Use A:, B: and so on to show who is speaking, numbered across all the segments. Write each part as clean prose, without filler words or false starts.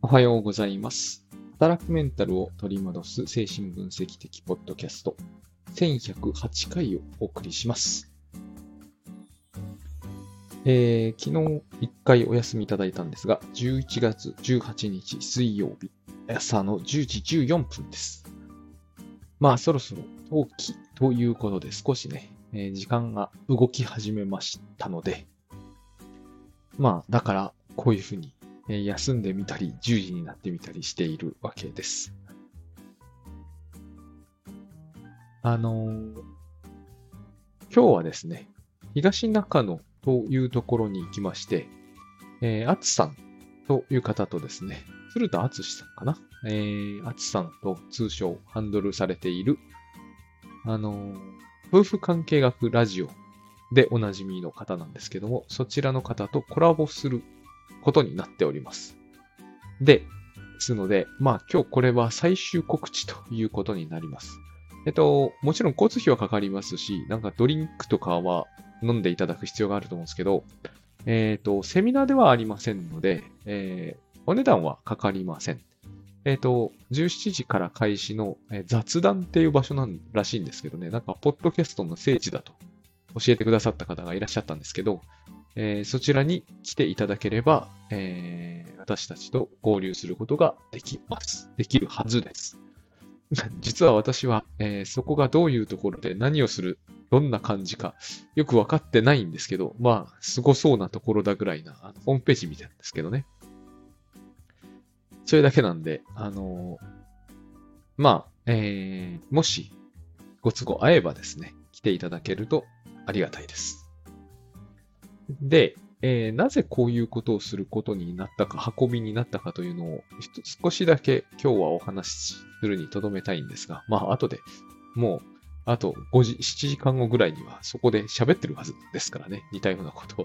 A: おはようございます。働くメンタルを取り戻す精神分析的ポッドキャスト1108回をお送りします。昨日1回お休みいただいたんですが、11月18日水曜日、朝の10時14分です。そろそろ冬季ということで少しね、時間が動き始めましたので、だからこういうふうに休んでみたり、10時になってみたりしているわけです。今日はですね、東中野というところに行きまして、あつさんという方とですね、鶴田敦さんかな、あつさんと通称ハンドルされている、夫婦関係学ラジオでおなじみの方なんですけども、そちらの方とコラボすることになっております。ですので、今日これは最終告知ということになります。もちろん交通費はかかりますし、ドリンクとかは飲んでいただく必要があると思うんですけど、セミナーではありませんので、お値段はかかりません。17時から開始の雑談っていう場所なんらしいんですけどね、ポッドキャストの聖地だと教えてくださった方がいらっしゃったんですけど、そちらに来ていただければ、私たちと合流することができます。できるはずです。実は私は、そこがどういうところで何をする、どんな感じかよくわかってないんですけど、すごそうなところだぐらいな、ホームページ見てるんですけどね。それだけなんで、もしご都合合えばですね、来ていただけるとありがたいです。で、なぜこういうことをすることになったか、運びになったかというのを少しだけ今日はお話しするに留めたいんですが、後でもうあと7時間後ぐらいにはそこで喋ってるはずですからね、似たようなことを。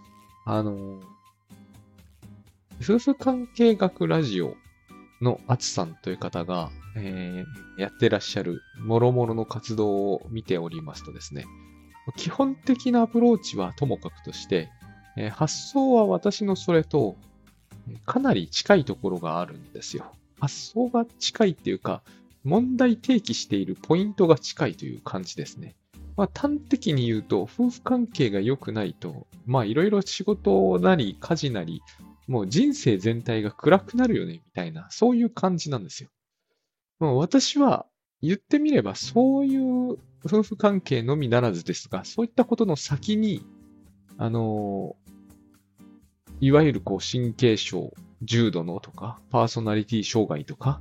A: 夫婦関係学ラジオのあつさんという方が、やってらっしゃる諸々の活動を見ておりますとですね、基本的なアプローチはともかくとして、発想は私のそれとかなり近いところがあるんですよ。発想が近いっていうか、問題提起しているポイントが近いという感じですね。端的に言うと、夫婦関係が良くないと、いろいろ仕事なり家事なり、もう人生全体が暗くなるよね、みたいな、そういう感じなんですよ。私は言ってみれば、そういう夫婦関係のみならずですが、そういったことの先に、いわゆる神経症、重度のとか、パーソナリティ障害とか、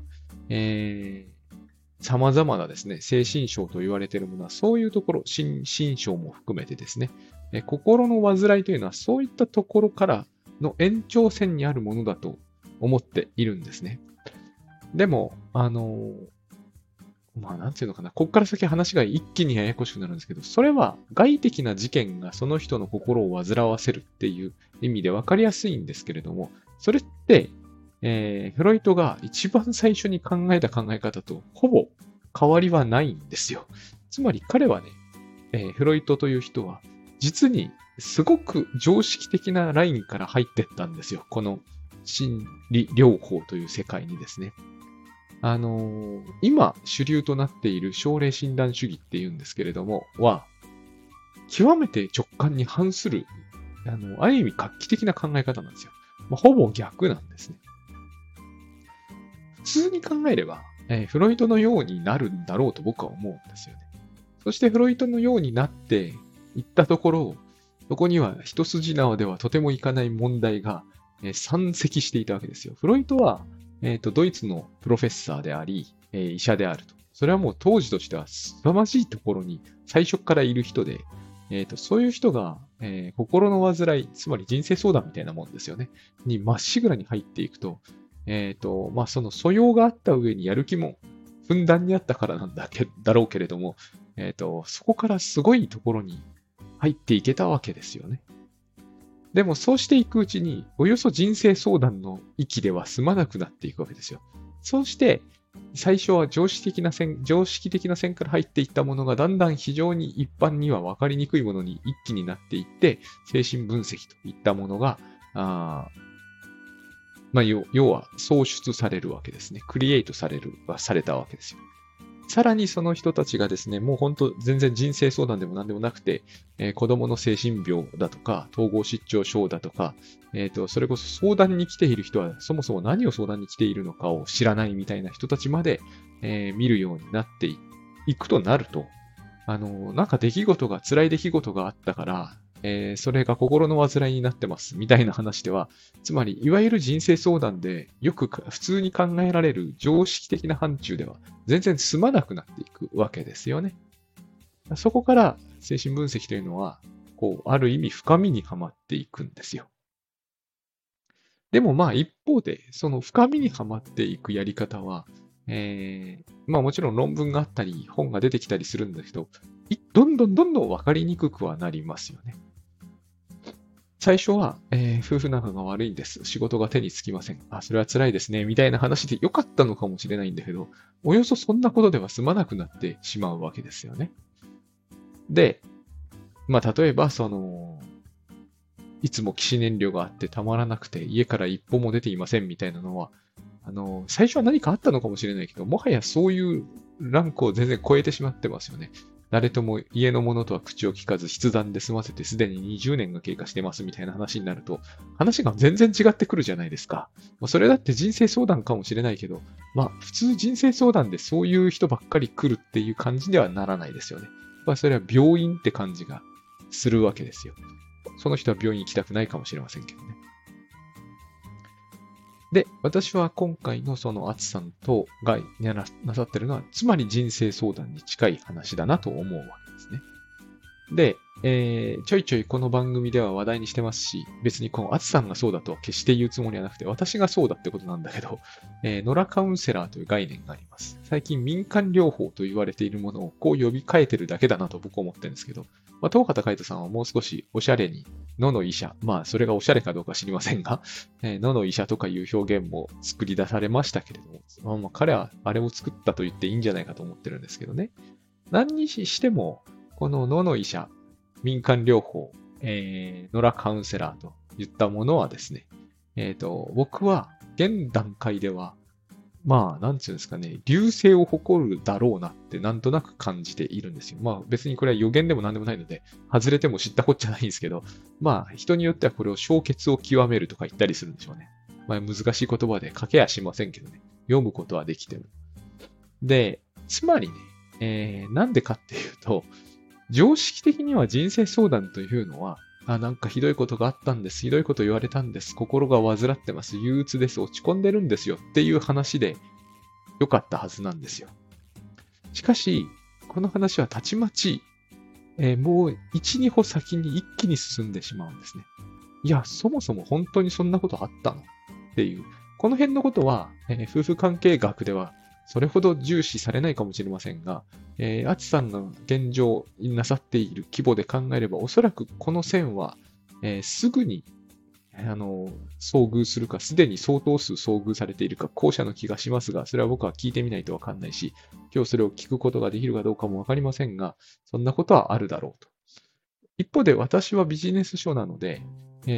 A: 様々なですね、精神症と言われているものは、そういうところ、心症も含めてですね、心の患いというのは、そういったところからの延長線にあるものだと思っているんですね。でも、なんていうのかな、こっから先話が一気にややこしくなるんですけど、それは外的な事件がその人の心を煩わせるっていう意味で分かりやすいんですけれども、それって、フロイトが一番最初に考えた考え方とほぼ変わりはないんですよ。つまり彼はね、フロイトという人は実にすごく常識的なラインから入ってったんですよ。この心理療法という世界にですね。今主流となっている症例診断主義っていうんですけれども、極めて直感に反する、ある意味画期的な考え方なんですよ。ほぼ逆なんですね。普通に考えれば、フロイトのようになるんだろうと僕は思うんですよね。そしてフロイトのようになっていったところ、そこには一筋縄ではとてもいかない問題が、山積していたわけですよ。フロイトは、ドイツのプロフェッサーであり、医者であると。それはもう当時としては凄まじいところに最初からいる人で、そういう人が、心の患い、つまり人生相談みたいなもんですよね。にまっしぐらに入っていくと、その素養があった上にやる気もふんだんにあったからなんだろうけれども、そこからすごいところに入っていけたわけですよね。でもそうしていくうちに、およそ人生相談の域では済まなくなっていくわけですよ。そうして、最初は常識的な線から入っていったものが、だんだん非常に一般には分かりにくいものに一気になっていって、精神分析といったものが、 まあ、要は創出されるわけですね。クリエイトされたわけですよ。さらにその人たちがですね、もう本当全然人生相談でも何でもなくて、子供の精神病だとか、統合失調症だとか、それこそ相談に来ている人はそもそも何を相談に来ているのかを知らないみたいな人たちまで、見るようになっていくとなると、なんか辛い出来事があったから、それが心の患いになってますみたいな話では、つまり、いわゆる人生相談でよく普通に考えられる常識的な範疇では全然済まなくなっていくわけですよね。そこから精神分析というのは、ある意味深みにはまっていくんですよ。でもまあ一方で、その深みにはまっていくやり方は、まあもちろん論文があったり、本が出てきたりするんだけど、どんどん分かりにくくはなりますよね。最初は、夫婦仲が悪いんです。仕事が手につきません。あ、それは辛いですね。みたいな話で良かったのかもしれないんだけど、およそそんなことでは済まなくなってしまうわけですよね。で、まあ例えば、いつも起死燃料があってたまらなくて家から一歩も出ていませんみたいなのは、最初は何かあったのかもしれないけど、もはやそういうランクを全然超えてしまってますよね。誰とも家の者とは口を聞かず筆談で済ませてすでに20年が経過してますみたいな話になると、話が全然違ってくるじゃないですか。それだって人生相談かもしれないけど、まあ普通人生相談でそういう人ばっかり来るっていう感じではならないですよね。まあそれは病院って感じがするわけですよ。その人は病院に行きたくないかもしれませんけどね。で、私は今回のそのアツさんとがなさってるのは、つまり人生相談に近い話だなと思うわけですね。で、ちょいちょいこの番組では話題にしてますし、別にこのアツさんがそうだとは決して言うつもりはなくて、私がそうだってことなんだけど、ノラカウンセラーという概念があります。最近民間療法と言われているものをこう呼び替えてるだけだなと僕は思ってるんですけど、まあ、東方海人さんはもう少しおしゃれに、野の医者、まあそれがおしゃれかどうか知りませんが、野の医者とかいう表現も作り出されましたけれども、まあ、彼はあれを作ったと言っていいんじゃないかと思ってるんですけどね。何にしても、この野の医者、民間療法、ノラカウンセラーといったものはですね、僕は現段階では、まあ、なんていうんですかね、流星を誇るだろうなってなんとなく感じているんですよ。まあ別にこれは予言でも何でもないので、外れても知ったこっちゃないんですけど、まあ人によってはこれを氷結を極めるとか言ったりするんでしょうね。まあ難しい言葉で書けやしませんけどね。読むことはできても。で、つまりね、なんでかっていうと、常識的には人生相談というのは、なんかひどいことがあったんです。ひどいこと言われたんです。心が患ってます。憂鬱です。落ち込んでるんですよ。っていう話で良かったはずなんですよ。しかし、この話はたちまち、もう1、2歩先に一気に進んでしまうんですね。いや、そもそも本当にそんなことあったのっていう。この辺のことは、夫婦関係学ではそれほど重視されないかもしれませんが、アツさんが現状なさっている規模で考えれば、おそらくこの線は、すぐに、遭遇するか、すでに相当数遭遇されているか、後者の気がしますが、それは僕は聞いてみないとわかんないし、今日それを聞くことができるかどうかもわかりませんが、そんなことはあるだろうと。一方で私はビジネス書なので、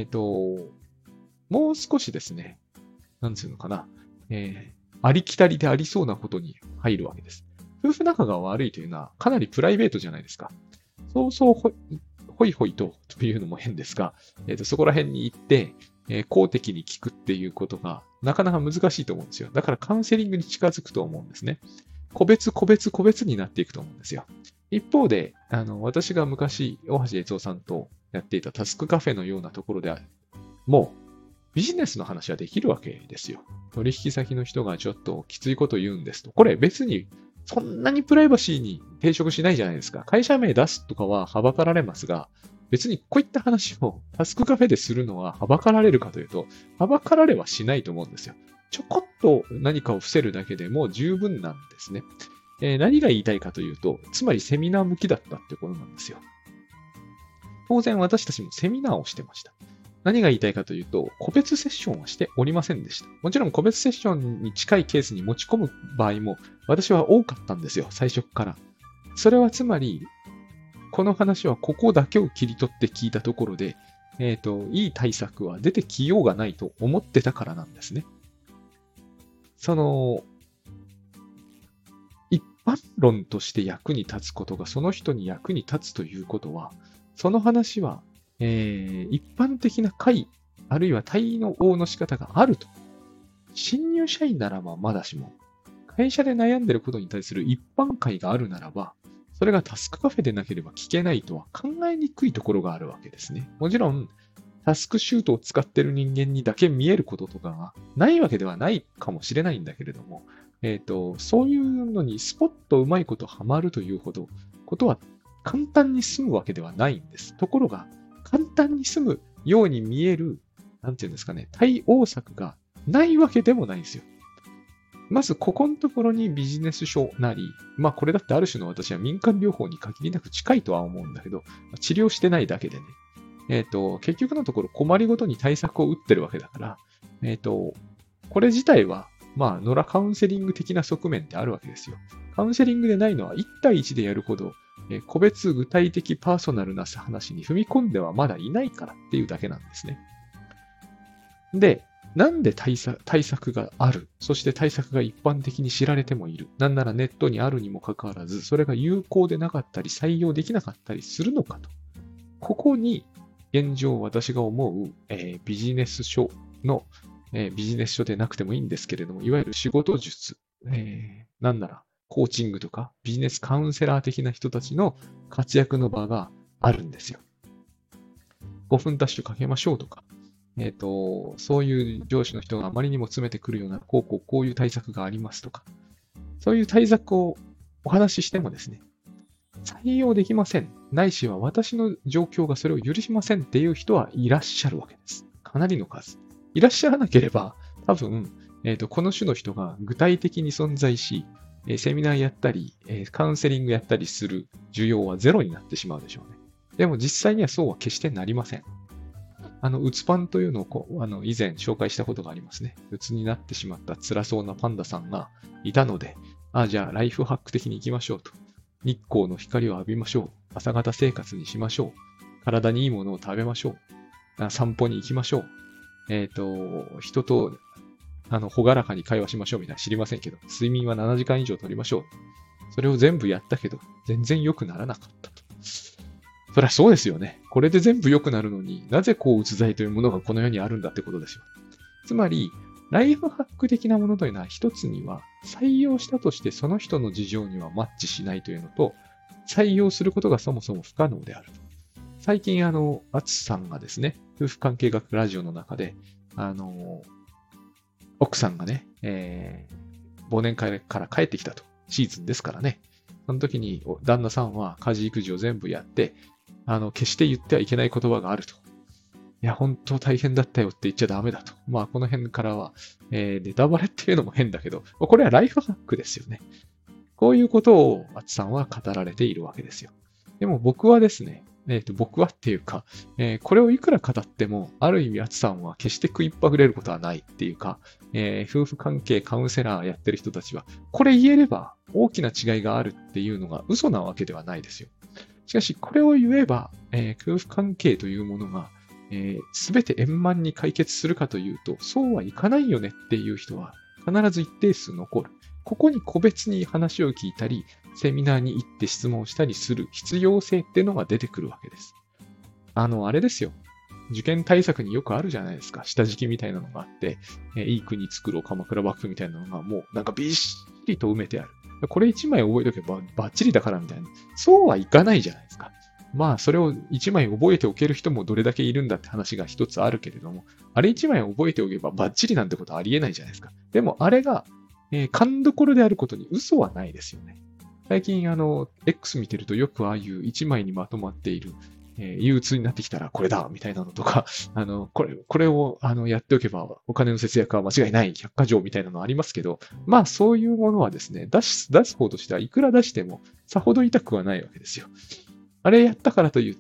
A: もう少しですね、なんつうのかな、ありきたりでありそうなことに入るわけです。夫婦仲が悪いというのはかなりプライベートじゃないですか。そうそうほいほいというのも変ですが、そこら辺に行って、公的に聞くっていうことがなかなか難しいと思うんですよ。だからカウンセリングに近づくと思うんですね。個別になっていくと思うんですよ。一方で、私が昔、大橋悦夫さんとやっていたタスクカフェのようなところでもう、ビジネスの話はできるわけですよ。取引先の人がちょっときついこと言うんですと。これ別にそんなにプライバシーに抵触しないじゃないですか。会社名出すとかははばかられますが、別にこういった話をタスクカフェでするのははばかられるかというと、はばかられはしないと思うんですよ。ちょこっと何かを伏せるだけでも十分なんですね。何が言いたいかというと、つまりセミナー向きだったってことなんですよ。当然私たちもセミナーをしてました。何が言いたいかというと、個別セッションはしておりませんでした。もちろん個別セッションに近いケースに持ち込む場合も私は多かったんですよ、最初から。それはつまり、この話はここだけを切り取って聞いたところで、 いい対策は出てきようがないと思ってたからなんですね。その、一般論として役に立つことがその人に役に立つということは、その話は、一般的な会、あるいは対応の仕方があると。新入社員ならばまだしも、会社で悩んでいることに対する一般会があるならば、それがタスクカフェでなければ聞けないとは考えにくいところがあるわけですね。もちろん、タスクシュートを使っている人間にだけ見えることとかがないわけではないかもしれないんだけれども、そういうのにスポッとうまいことハマるというほど、ことは簡単に済むわけではないんです。ところが、簡単に済むように見える、なんていうんですかね、対応策がないわけでもないんですよ。まず、ここのところにビジネス書なり、まあこれだってある種の私は民間療法に限りなく近いとは思うんだけど、治療してないだけでね。結局のところ困りごとに対策を打ってるわけだから、これ自体は、まあ、野良カウンセリング的な側面ってあるわけですよ。カウンセリングでないのは1対1でやるほど、個別具体的パーソナルな話に踏み込んではまだいないからっていうだけなんですね。で、なんで対策がある、そして対策が一般的に知られてもいる、なんならネットにあるにもかかわらず、それが有効でなかったり採用できなかったりするのかと。ここに現状私が思う、ビジネス書の、ビジネス書でなくてもいいんですけれども、いわゆる仕事術、なんならコーチングとかビジネスカウンセラー的な人たちの活躍の場があるんですよ。5分ダッシュかけましょうとか、そういう上司の人があまりにも詰めてくるような、こういう対策がありますとか、そういう対策をお話ししてもですね、採用できません。ないしは私の状況がそれを許しませんっていう人はいらっしゃるわけです。かなりの数。いらっしゃらなければ、多分、この種の人が具体的に存在し、セミナーやったり、カウンセリングやったりする需要はゼロになってしまうでしょうね。でも実際にはそうは決してなりません。うつパンというのを以前紹介したことがありますね。うつになってしまった辛そうなパンダさんがいたので、じゃあライフハック的に行きましょうと。日光の光を浴びましょう。朝方生活にしましょう。体にいいものを食べましょう。散歩に行きましょう。人と、ほがらかに会話しましょうみたいな知りませんけど、睡眠は7時間以上取りましょう。それを全部やったけど、全然良くならなかったと。そりゃそうですよね。これで全部良くなるのになぜうつ剤というものがこの世にあるんだってことですよ。つまり、ライフハック的なものというのは一つには採用したとしてその人の事情にはマッチしないというのと、採用することがそもそも不可能である。最近アツさんがですね、夫婦関係学ラジオの中で、奥さんがね、忘年会から帰ってきたと。シーズンですからね。その時に旦那さんは家事育児を全部やって、決して言ってはいけない言葉があると。いや、本当大変だったよって言っちゃダメだと。まあ、この辺からは、ネタバレっていうのも変だけど、これはライフハックですよね。こういうことを、アツさんは語られているわけですよ。でも僕はですね、僕はっていうか、これをいくら語っても、ある意味、アツさんは決して食いっぱぐれることはないっていうか、夫婦関係カウンセラーやってる人たちは、これ言えれば大きな違いがあるっていうのが嘘なわけではないですよ。しかし、これを言えば、夫婦関係というものが、すべて円満に解決するかというと、そうはいかないよねっていう人は必ず一定数残る。ここに個別に話を聞いたり、セミナーに行って質問したりする必要性っていうのが出てくるわけです。あれですよ。受験対策によくあるじゃないですか。下敷きみたいなのがあって、いい国作ろう、鎌倉幕府みたいなのがもうなんかびっしりと埋めてある。これ一枚覚えとけばバッチリだからみたいな。そうはいかないじゃないですか。まあ、それを一枚覚えておける人もどれだけいるんだって話が一つあるけれども、あれ一枚覚えておけばバッチリなんてことはありえないじゃないですか。でも、あれが、勘どころであることに嘘はないですよね。最近、X 見てるとよくああいう一枚にまとまっている、憂鬱になってきたらこれだみたいなのとか、これをやっておけばお金の節約は間違いない百科条みたいなのありますけど、まあそういうものはですね、出す方としてはいくら出してもさほど痛くはないわけですよ。あれやったからといって、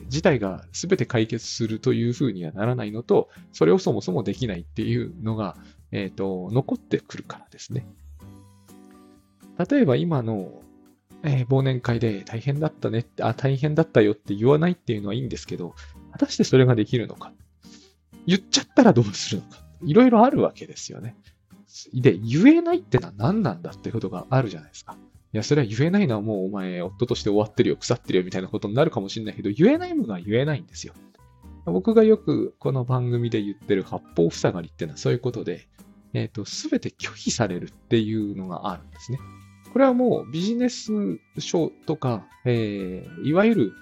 A: 事態が全て解決するというふうにはならないのと、それをそもそもできないっていうのが、残ってくるからですね。例えば今の、忘年会で大変だったねって、大変だったよって言わないっていうのはいいんですけど、 果たしてそれができるのか。言っちゃったらどうするのか。いろいろあるわけですよね。で、言えないってのは何なんだってことがあるじゃないですか。いや、それは言えないのはもうお前、夫として終わってるよ、腐ってるよ、みたいなことになるかもしれないけど、言えないものは言えないんですよ。僕がよくこの番組で言ってる八方塞がりっていうのはそういうことで、すべて拒否されるっていうのがあるんですね。これはもうビジネス書とか、いわゆる、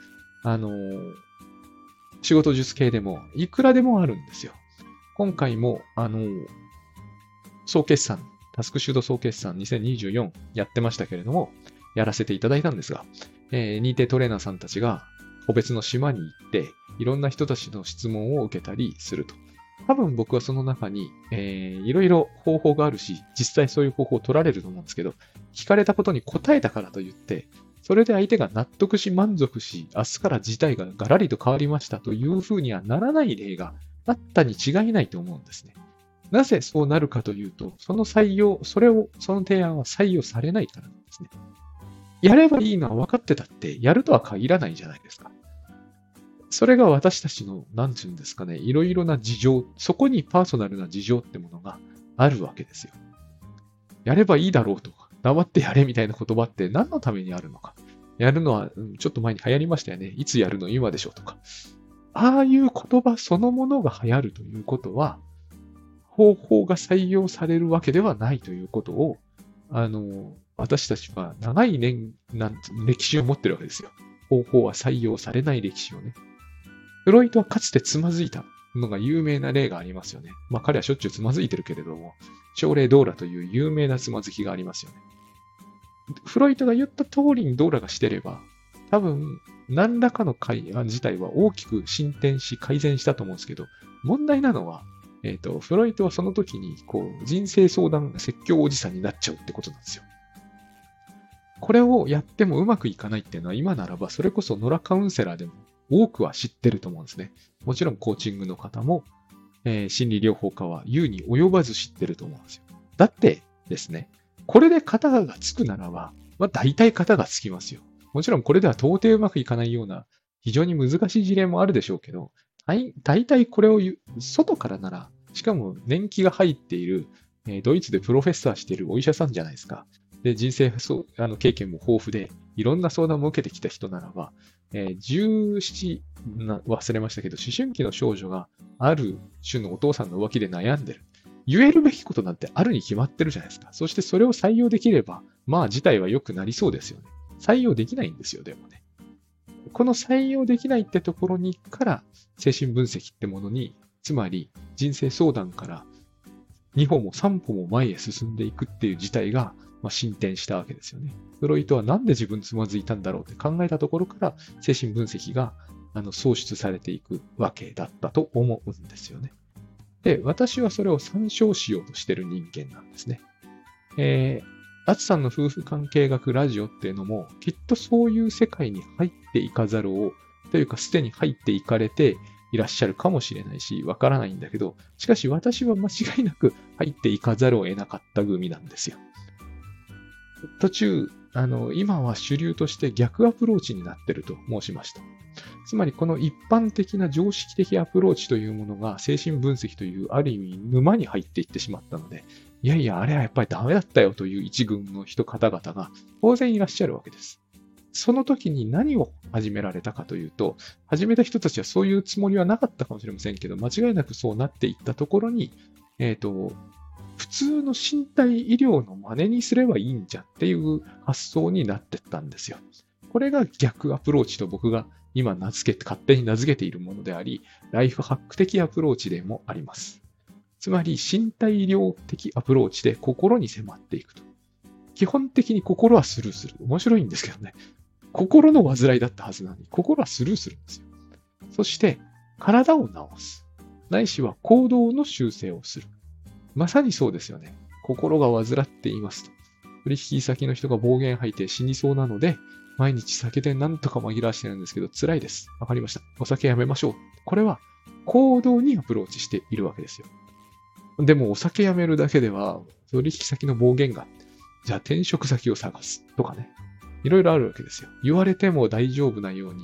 A: 仕事術系でもいくらでもあるんですよ。今回も、総決算、タスクシュート総決算2024やってましたけれども、やらせていただいたんですが、認定トレーナーさんたちが個別の島に行って、いろんな人たちの質問を受けたりすると。多分僕はその中に、いろいろ方法があるし、実際そういう方法を取られると思うんですけど、聞かれたことに答えたからといって、それで相手が納得し満足し、明日から事態がガラリと変わりましたというふうにはならない例があったに違いないと思うんですね。なぜそうなるかというと、その提案は採用されないからなんですね。やればいいのは分かってたって、やるとは限らないじゃないですか。それが私たちの、なんていうんですかね、いろいろな事情、そこにパーソナルな事情ってものがあるわけですよ。やればいいだろうとか、黙ってやれみたいな言葉って何のためにあるのか。やるのは、ちょっと前に流行りましたよね。いつやるの今でしょとか。ああいう言葉そのものが流行るということは、方法が採用されるわけではないということを、私たちは長い歴史を持ってるわけですよ。方法は採用されない歴史をね。フロイトはかつてつまずいたのが有名な例がありますよね。まあ彼はしょっちゅうつまずいてるけれども、症例ドーラという有名なつまずきがありますよね。フロイトが言った通りにドーラがしてれば、多分何らかの会案自体は大きく進展し改善したと思うんですけど、問題なのは、フロイトはその時に人生相談説教おじさんになっちゃうってことなんですよ。これをやってもうまくいかないっていうのは今ならばそれこそノラカウンセラーでも多くは知ってると思うんですね。もちろんコーチングの方も、心理療法家は言うに及ばず知ってると思うんですよ。だってですね、これで型がつくならば、大体型がつきますよ。もちろんこれでは到底うまくいかないような非常に難しい事例もあるでしょうけど、大体これを外からなら、しかも年季が入っている、ドイツでプロフェッサーしているお医者さんじゃないですか。で、人生経験も豊富で、いろんな相談も受けてきた人ならば、17、忘れましたけど、思春期の少女がある種のお父さんの浮気で悩んでる。言えるべきことなんてあるに決まってるじゃないですか。そしてそれを採用できれば、まあ事態は良くなりそうですよね。採用できないんですよ、でもね。この採用できないってところにから精神分析ってものに、つまり人生相談から2歩も3歩も前へ進んでいくっていう事態が進展したわけですよね。フロイトはなんで自分つまずいたんだろうって考えたところから精神分析が創出されていくわけだったと思うんですよね。で、私はそれを参照しようとしてる人間なんですね。アツさんの夫婦関係学ラジオっていうのも、きっとそういう世界に入っていかざるを、というかすでに入っていかれていらっしゃるかもしれないし、わからないんだけど、しかし私は間違いなく入っていかざるを得なかった組なんですよ。途中、今は主流として逆アプローチになっていると申しました。つまりこの一般的な常識的アプローチというものが精神分析というある意味沼に入っていってしまったので、いやいや、あれはやっぱりダメだったよという一群の方々が当然いらっしゃるわけです。その時に何を始められたかというと、始めた人たちはそういうつもりはなかったかもしれませんけど、間違いなくそうなっていったところに、普通の身体医療の真似にすればいいんじゃっていう発想になってったんですよ。これが逆アプローチと僕が今勝手に名付けているものであり、ライフハック的アプローチでもあります。つまり身体医療的アプローチで心に迫っていくと。基本的に心はスルーする。面白いんですけどね。心の患いだったはずなのに、心はスルーするんですよ。そして、体を治す。ないしは行動の修正をする。まさにそうですよね。心が患っていますと。取引先の人が暴言吐いて死にそうなので、毎日酒で何とか紛らわしてるんですけど、辛いです。わかりました。お酒やめましょう。これは行動にアプローチしているわけですよ。でもお酒やめるだけでは、取引先の暴言が、じゃあ転職先を探すとかね。いろいろあるわけですよ。言われても大丈夫なように、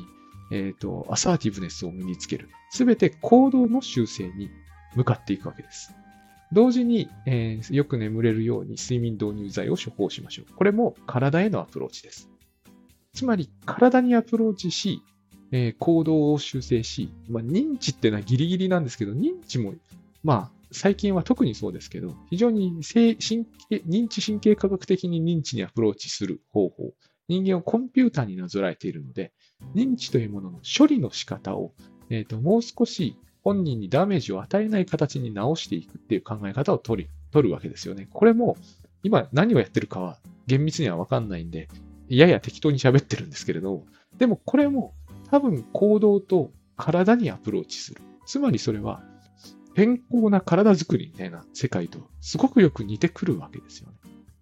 A: アサーティブネスを身につける。すべて行動の修正に向かっていくわけです。同時に、よく眠れるように睡眠導入剤を処方しましょう。これも体へのアプローチです。つまり、体にアプローチし、行動を修正し、認知っていうのはギリギリなんですけど、認知も、最近は特にそうですけど、非常に認知神経科学的に認知にアプローチする方法、人間をコンピューターになぞらえているので、認知というものの処理の仕方を、もう少し本人にダメージを与えない形に直していくっていう考え方を取るわけですよね。これも、今何をやってるかは厳密にはわかんないんで、やや適当に喋ってるんですけれど、でもこれも多分行動と体にアプローチする。つまりそれは健康な体づくりみたいな世界とすごくよく似てくるわけですよね。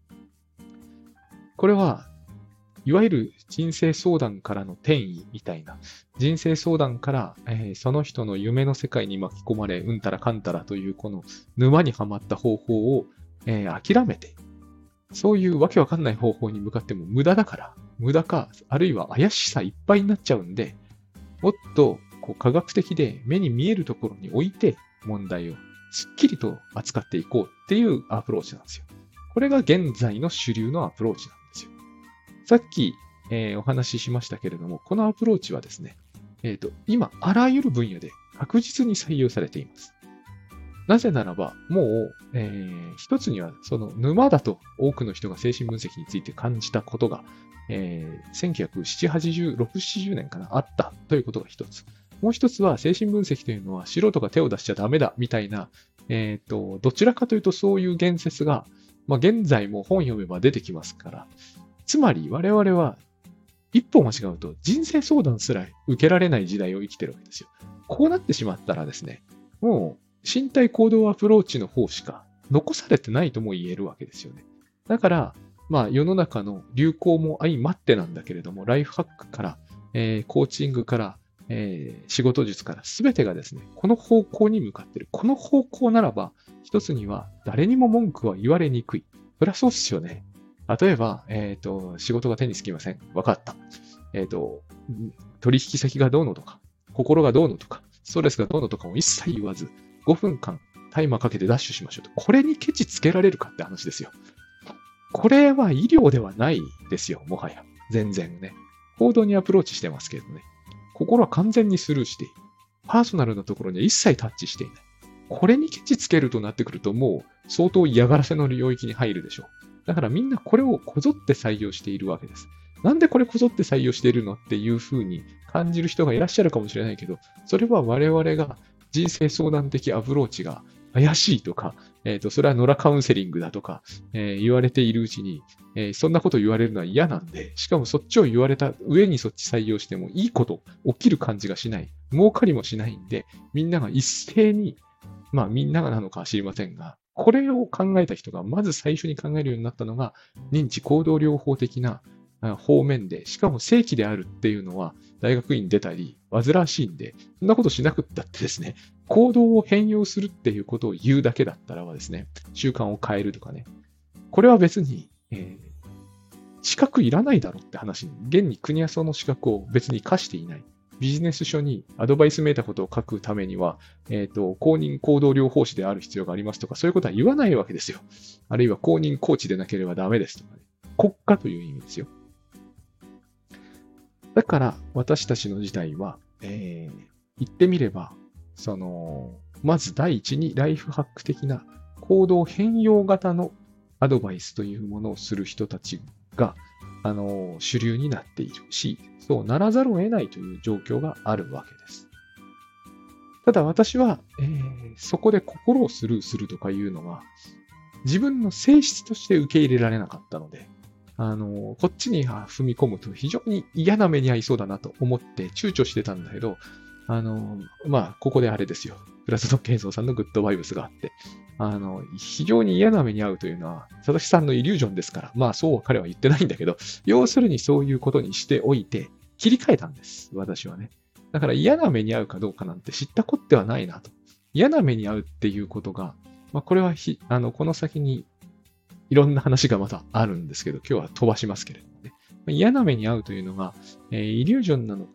A: これはいわゆる人生相談からの転移みたいな、人生相談から、その人の夢の世界に巻き込まれ、うんたらかんたらというこの沼にはまった方法を、諦めて、そういうわけわかんない方法に向かっても無駄だから、無駄か、あるいは怪しさいっぱいになっちゃうんで、もっと科学的で目に見えるところに置いて問題をすっきりと扱っていこうっていうアプローチなんですよ。これが現在の主流のアプローチなんですよ。さっき、お話ししましたけれども、このアプローチはですね、今、あらゆる分野で確実に採用されています。なぜならば、もう、一つには、その沼だと多くの人が精神分析について感じたことが、1970、70年かな、あったということが一つ。もう一つは、精神分析というのは素人が手を出しちゃダメだ、みたいな、どちらかというとそういう言説が、現在も本読めば出てきますから、つまり我々は一歩間違うと人生相談すら受けられない時代を生きてるわけですよ。こうなってしまったらですね、もう身体行動アプローチの方しか残されてないとも言えるわけですよね。だから、世の中の流行も相まってなんだけれども、ライフハックから、コーチングから、仕事術から全てがですね、この方向に向かっている。この方向ならば、一つには誰にも文句は言われにくい。そりゃそうですよね。例えば、仕事が手につきません。わかった。取引先がどうのとか、心がどうのとか、ストレスがどうのとかも一切言わず、5分間タイマーかけてダッシュしましょうと。これにケチつけられるかって話ですよ。これは医療ではないですよ、もはや。全然ね。行動にアプローチしてますけどね。心は完全にスルーしている。パーソナルなところには一切タッチしていない。これにケチつけるとなってくると、もう相当嫌がらせの領域に入るでしょう。だからみんなこれをこぞって採用しているわけです。なんでこれこぞって採用しているのっていうふうに感じる人がいらっしゃるかもしれないけど、それは我々が人生相談的アプローチが怪しいとか、それはノラカウンセリングだとか、言われているうちに、そんなこと言われるのは嫌なんで、しかもそっちを言われた上にそっち採用してもいいこと起きる感じがしない。儲かりもしないんで、みんなが一斉に、みんながなのかは知りませんが、これを考えた人がまず最初に考えるようになったのが認知行動療法的な方面で、しかも正規であるっていうのは大学院出たり煩わしいんで、そんなことしなくったってですね、行動を変容するっていうことを言うだけだったらはですね、習慣を変えるとかね、これは別に、資格いらないだろうって話に、現に国はその資格を別に課していない。ビジネス書にアドバイスめいたことを書くためには、公認行動療法士である必要がありますとか、そういうことは言わないわけですよ。あるいは公認コーチでなければダメですとかね。国家という意味ですよ。だから私たちの時代は、言ってみれば、まず第一にライフハック的な行動変容型のアドバイスというものをする人たちが、主流になっているし、そうならざるを得ないという状況があるわけです。ただ私は、そこで心をスルーするとかいうのは、自分の性質として受け入れられなかったので、こっちに踏み込むと非常に嫌な目に遭いそうだなと思って躊躇してたんだけど、ここであれですよ。プラスのケンソーさんのグッドバイブスがあって、非常に嫌な目に遭うというのは、佐々木さんのイリュージョンですから、そうは彼は言ってないんだけど、要するにそういうことにしておいて、切り替えたんです。私はね。だから嫌な目に遭うかどうかなんて知ったこってはないなと。嫌な目に遭うっていうことが、これはこの先にいろんな話がまたあるんですけど、今日は飛ばしますけれどもね。嫌な目に遭うというのが、イリュージョンなのか、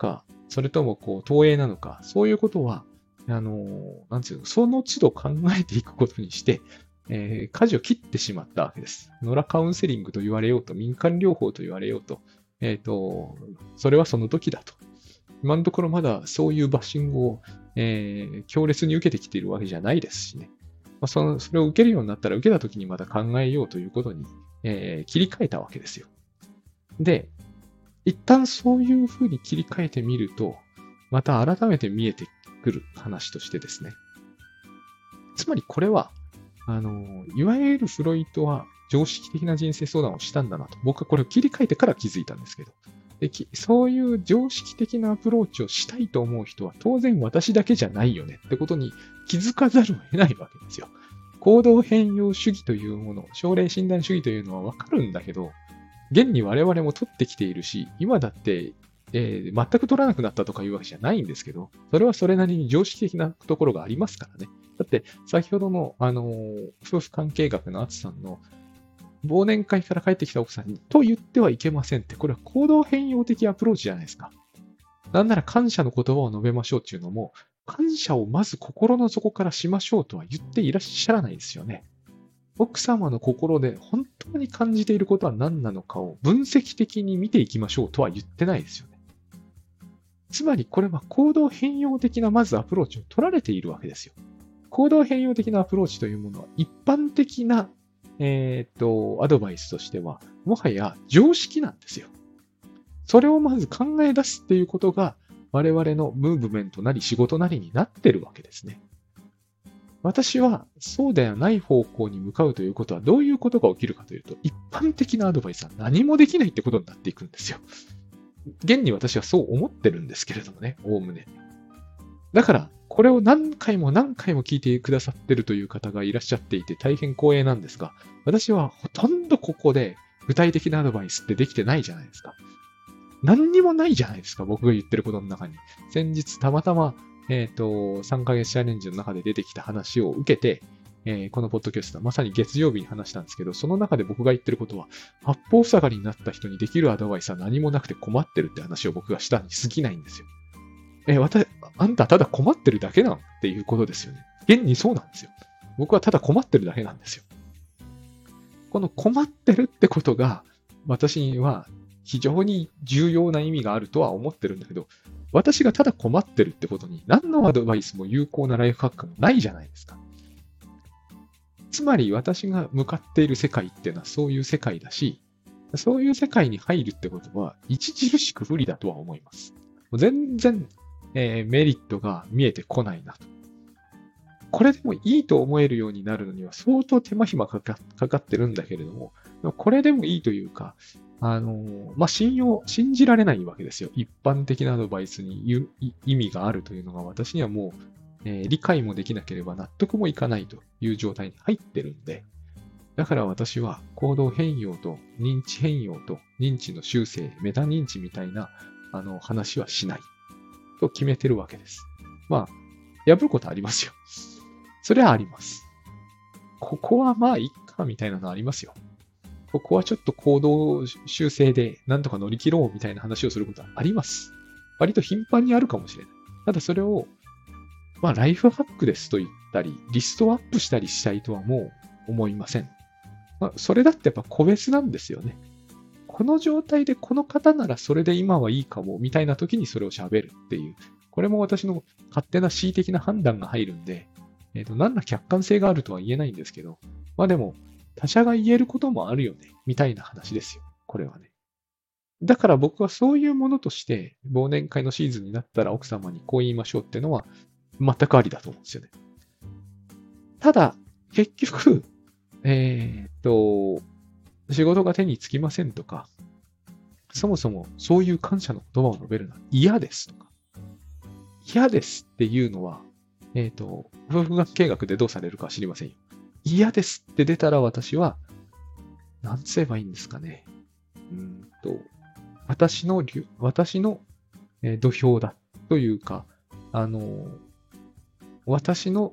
A: それとも投影なのか、そういうことは、なんていうの、その都度考えていくことにして、舵を切ってしまったわけです。ノラカウンセリングと言われようと、民間療法と言われようと、それはその時だと。今のところまだそういうバッシングを、強烈に受けてきているわけじゃないですしね。それを受けるようになったら、受けた時にまた考えようということに、切り替えたわけですよ。で、一旦そういうふうに切り替えてみると、また改めて見えてくる話としてですね。つまりこれは、いわゆるフロイトは常識的な人生相談をしたんだなと。僕はこれを切り替えてから気づいたんですけど。そういう常識的なアプローチをしたいと思う人は当然私だけじゃないよねってことに気づかざるを得ないわけですよ。行動変容主義というもの、症例診断主義というのはわかるんだけど、現に我々も取ってきているし、今だって、全く取らなくなったとかいうわけじゃないんですけど、それはそれなりに常識的なところがありますからね。だって、先ほどの、夫婦関係学のアツさんの忘年会から帰ってきた奥さんに、と言ってはいけませんって、これは行動変容的アプローチじゃないですか。なんなら感謝の言葉を述べましょうっていうのも、感謝をまず心の底からしましょうとは言っていらっしゃらないですよね。奥様の心で本当に感じていることは何なのかを分析的に見ていきましょうとは言ってないですよね。つまりこれは行動変容的なまずアプローチを取られているわけですよ。行動変容的なアプローチというものは一般的な、アドバイスとしてはもはや常識なんですよ。それをまず考え出すっていうことが我々のムーブメントなり仕事なりになってるわけですね。私はそうではない方向に向かうということはどういうことが起きるかというと、一般的なアドバイスは何もできないってことになっていくんですよ。現に私はそう思ってるんですけれどもね、おおむね。だから、これを何回も何回も聞いてくださってるという方がいらっしゃっていて大変光栄なんですが、私はほとんどここで具体的なアドバイスってできてないじゃないですか。何にもないじゃないですか、僕が言ってることの中に。先日たまたま3ヶ月チャレンジの中で出てきた話を受けて、このポッドキャストはまさに月曜日に話したんですけど、その中で僕が言ってることは、八方塞がりになった人にできるアドバイスは何もなくて困ってるって話を僕がしたに過ぎないんですよ。あんたただ困ってるだけなのっていうことですよね。現にそうなんですよ。僕はただ困ってるだけなんですよ。この困ってるってことが、私には非常に重要な意味があるとは思ってるんだけど、私がただ困ってるってことに何のアドバイスも有効なライフハックもないじゃないですか。つまり私が向かっている世界っていうのはそういう世界だし、そういう世界に入るってことは著しく不利だとは思います。全然、メリットが見えてこないなと。これでもいいと思えるようになるのには相当手間暇かかってるんだけれども、これでもいいというか、信じられないわけですよ。一般的なアドバイスに意味があるというのが私にはもう、理解もできなければ納得もいかないという状態に入ってるんで、だから私は行動変容と認知変容と認知の修正、メタ認知みたいな話はしないと決めてるわけです。破ることありますよ。それはあります。ここはまあいいかみたいなのありますよ。ここはちょっと行動修正でなんとか乗り切ろうみたいな話をすることはあります。割と頻繁にあるかもしれない。ただそれを、ライフハックですと言ったり、リストアップしたりしたいとはもう思いません。それだってやっぱ個別なんですよね。この状態でこの方ならそれで今はいいかもみたいな時にそれを喋るっていう。これも私の勝手な恣意的な判断が入るんで、何ら客観性があるとは言えないんですけど、でも、他者が言えることもあるよね、みたいな話ですよ。これはね。だから僕はそういうものとして、忘年会のシーズンになったら奥様にこう言いましょうっていうのは、全くありだと思うんですよね。ただ、結局、仕事が手につきませんとか、そもそもそういう感謝の言葉を述べるのは嫌ですとか、嫌ですっていうのは、夫婦関係学でどうされるか知りませんよ。嫌ですって出たら私は、なんつ言えばいいんですかね。私の土俵だというか、私の、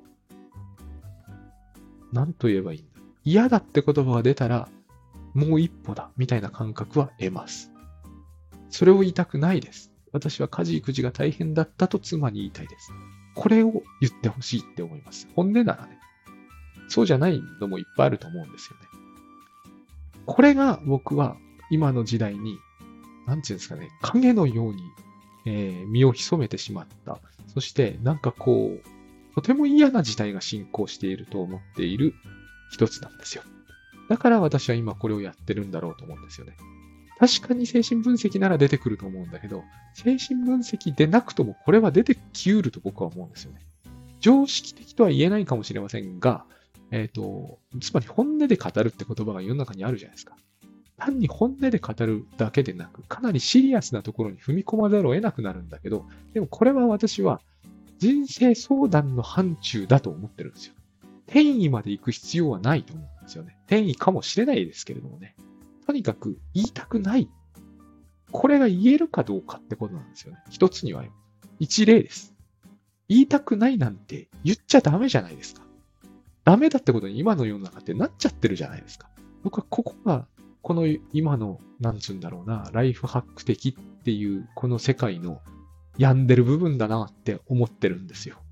A: なんと言えばいいんだ。嫌だって言葉が出たら、もう一歩だ、みたいな感覚は得ます。それを言いたくないです。 私は家事育児が大変だったと妻に言いたいです。これを言ってほしいって思います。本音ならね。そうじゃないのもいっぱいあると思うんですよね。これが僕は今の時代に、なんていうんですかね、影のように、身を潜めてしまった。そしてなんかこう、とても嫌な事態が進行していると思っている一つなんですよ。だから私は今これをやってるんだろうと思うんですよね。確かに精神分析なら出てくると思うんだけど、精神分析でなくともこれは出てきうると僕は思うんですよね。常識的とは言えないかもしれませんが、つまり本音で語るって言葉が世の中にあるじゃないですか。単に本音で語るだけでなく、かなりシリアスなところに踏み込まざるを得なくなるんだけど、でもこれは私は人生相談の範疇だと思ってるんですよ。転移まで行く必要はないと思うんですよね。転移かもしれないですけれどもね。とにかく言いたくない。これが言えるかどうかってことなんですよね。一つには一例です。言いたくないなんて言っちゃダメじゃないですか。ダメだってことに今の世の中ってなっちゃってるじゃないですか。僕はここが、この今の、なんつうんだろうな、ライフハック的っていう、この世界の病んでる部分だなって思ってるんですよ。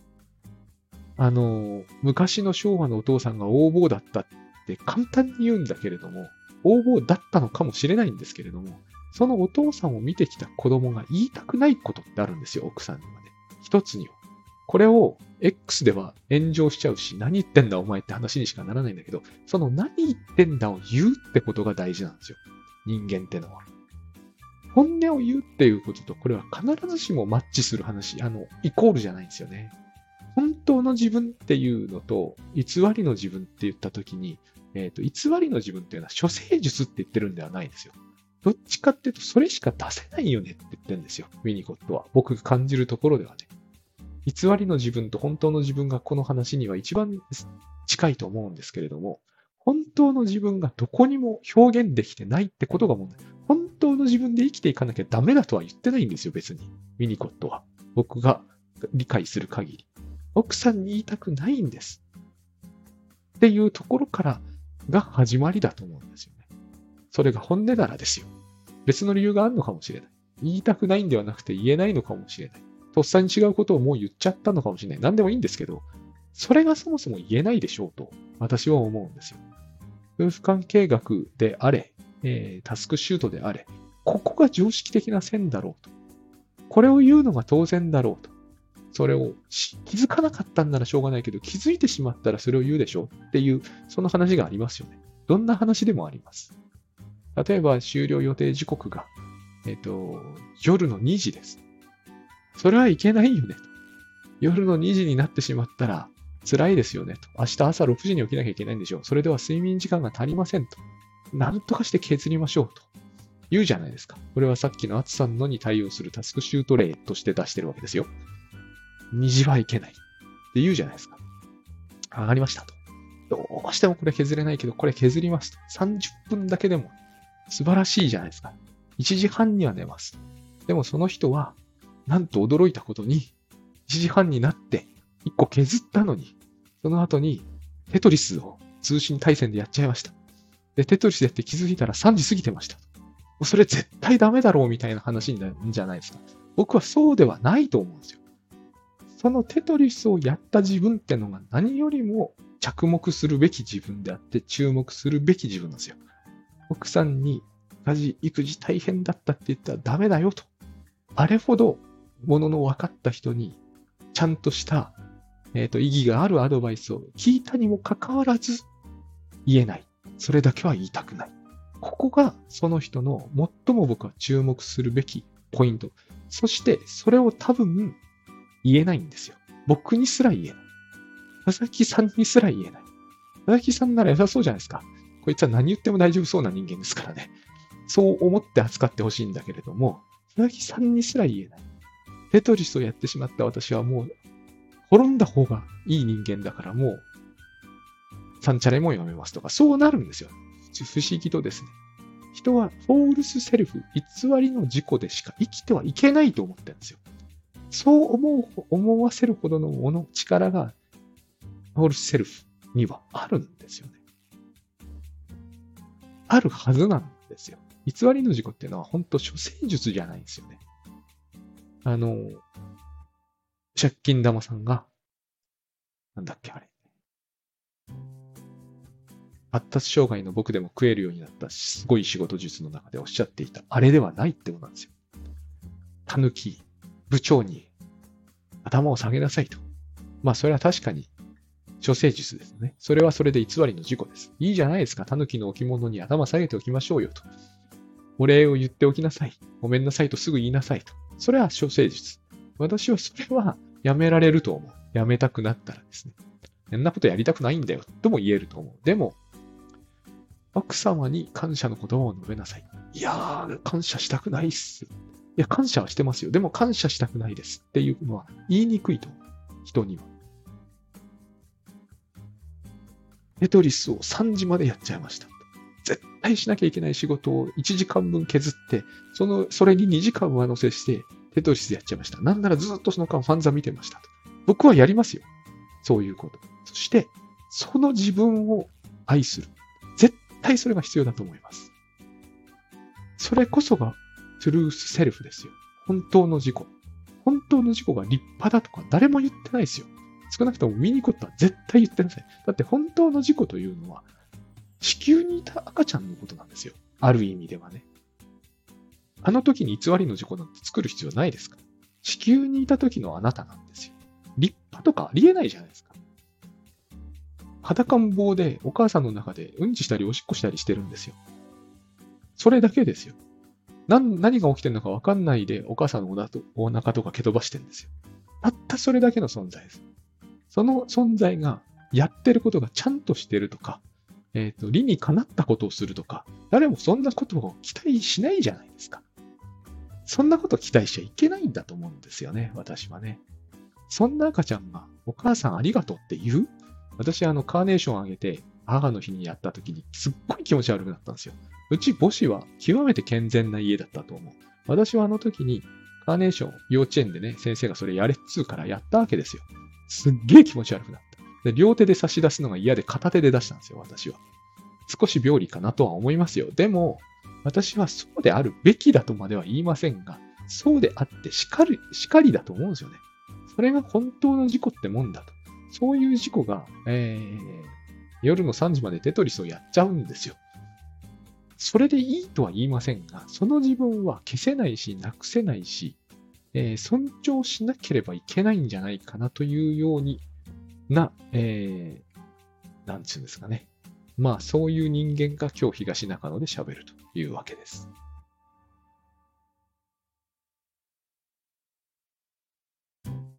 A: 昔の昭和のお父さんが横暴だったって簡単に言うんだけれども、横暴だったのかもしれないんですけれども、そのお父さんを見てきた子供が言いたくないことってあるんですよ、奥さんにまで。一つには。これを X では炎上しちゃうし、何言ってんだお前って話にしかならないんだけど、その何言ってんだを言うってことが大事なんですよ。人間ってのは。本音を言うっていうことと、これは必ずしもマッチする話、イコールじゃないんですよね。本当の自分っていうのと、偽りの自分って言ったときに、偽りの自分っていうのは処世術って言ってるんではないんですよ。どっちかっていうと、それしか出せないよねって言ってるんですよ。ウィニコットは。僕が感じるところではね。偽りの自分と本当の自分がこの話には一番近いと思うんですけれども、本当の自分がどこにも表現できてないってことが問題。本当の自分で生きていかなきゃダメだとは言ってないんですよ、別に。ウィニコットは。僕が理解する限り。奥さんに言いたくないんです。っていうところからが始まりだと思うんですよね。それが本音ならですよ。別の理由があるのかもしれない。言いたくないんではなくて言えないのかもしれない。とっさに違うことをもう言っちゃったのかもしれない。何でもいいんですけど、それがそもそも言えないでしょうと、私は思うんですよ。夫婦関係学であれ、タスクシュートであれ、ここが常識的な線だろうと。これを言うのが当然だろうと。それを気づかなかったんならしょうがないけど、気づいてしまったらそれを言うでしょっていう、その話がありますよね。どんな話でもあります。例えば、終了予定時刻が、夜の2時です。それはいけないよねと。夜の2時になってしまったら辛いですよねと。明日朝6時に起きなきゃいけないんでしょう。それでは睡眠時間が足りませんと。なんとかして削りましょうと。言うじゃないですか。これはさっきの暑さのに対応するタスクシュート例として出してるわけですよ。2時はいけないって言うじゃないですか。上がりましたと。どうしてもこれ削れないけど、これ削りますと。30分だけでも素晴らしいじゃないですか。1時半には寝ます。でもその人は、なんと驚いたことに、1時半になって1個削ったのに、その後にテトリスを通信対戦でやっちゃいました。で、テトリスやって気づいたら3時過ぎてました。それ絶対ダメだろうみたいな話になるんじゃないですか。僕はそうではないと思うんですよ。そのテトリスをやった自分ってのが何よりも着目するべき自分であって注目するべき自分なんですよ。奥さんに家事、育児大変だったって言ったらダメだよと。あれほどものの分かった人にちゃんとした、意義があるアドバイスを聞いたにもかかわらず言えない。それだけは言いたくない。ここがその人の最も僕は注目するべきポイント。そしてそれを多分言えないんですよ。僕にすら言えない。佐々木さんにすら言えない。佐々木さんなら良さそうじゃないですか。こいつは何言っても大丈夫そうな人間ですからね。そう思って扱ってほしいんだけれども、佐々木さんにすら言えない。テトリスをやってしまった私はもう、滅んだ方がいい人間だからもう、サンチャレもやめますとか、そうなるんですよ。不思議とですね。人はフォールスセルフ、偽りの自己でしか生きてはいけないと思ってるんですよ。そう思わせるほどの力が、フォールスセルフにはあるんですよね。あるはずなんですよ。偽りの自己っていうのは本当処世術じゃないんですよね。 あの、借金玉さんが、なんだっけあれ。発達障害の僕でも食えるようになったすごい仕事術の中でおっしゃっていた、あれではないってことなんですよ。たぬき、部長に頭を下げなさいと。まあ、それは確かに、処世術ですね。それはそれで偽りの事故です。いいじゃないですか。たぬきの置物に頭下げておきましょうよと。お礼を言っておきなさい。ごめんなさいとすぐ言いなさいと。それは処世術。私はそれはやめられると思う。やめたくなったらですね。そんなことやりたくないんだよとも言えると思う。でも、奥様に感謝の言葉を述べなさい。いやー、感謝したくないっす。いや、感謝はしてますよ。でも感謝したくないですっていうのは言いにくいと思う。人には。テトリスを3時までやっちゃいました。絶対しなきゃいけない仕事を1時間分削って、それに2時間上乗せして、テトリスやっちゃいました。なんならずっとその間ファンザ見てましたと。僕はやりますよ。そういうこと。そして、その自分を愛する。絶対それが必要だと思います。それこそがトゥルースセルフですよ。本当の自己。本当の自己が立派だとか誰も言ってないですよ。少なくともウィニコットは絶対言ってなさい。だって本当の自己というのは、地球にいた赤ちゃんのことなんですよ。ある意味ではね。あの時に偽りの自己なんて作る必要ないですから。地球にいた時のあなたなんですよ。立派とかありえないじゃないですか。裸ん坊でお母さんの中でうんちしたりおしっこしたりしてるんですよ。それだけですよ。何が起きてるのか分かんないでお母さんのお腹とか蹴飛ばしてるんですよ。たったそれだけの存在です。その存在がやってることがちゃんとしてるとか、理にかなったことをするとか、誰もそんなことを期待しないじゃないですか。そんなこと期待しちゃいけないんだと思うんですよね、私はね。そんな赤ちゃんが、お母さんありがとうって言う？私カーネーションあげて、母の日にやった時に、すっごい気持ち悪くなったんですよ。うち母子は極めて健全な家だったと思う。私はあの時に、カーネーション、幼稚園でね、先生がそれやれっつうからやったわけですよ。すっげえ気持ち悪くなった。で、両手で差し出すのが嫌で片手で出したんですよ、私は。少し病理かなとは思いますよ。でも、私はそうであるべきだとまでは言いませんが、そうであってしかりだと思うんですよね。それが本当の事故ってもんだと。そういう事故が、夜の3時までテトリスをやっちゃうんですよ。それでいいとは言いませんが、その自分は消せないし、なくせないし、尊重しなければいけないんじゃないかなというような、なんつうんですかね。まあ、そういう人間が今日東中野で喋るというわけです。